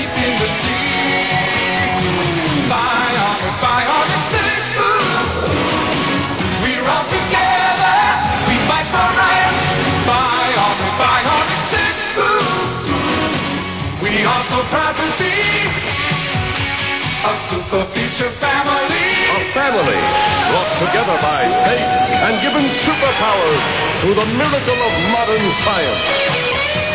deep in the sea. Bionic six. We're all together. We fight for right. Bionic six. We are so proud to be a super future family. A family brought together by fate and given superpowers through the miracle of modern science.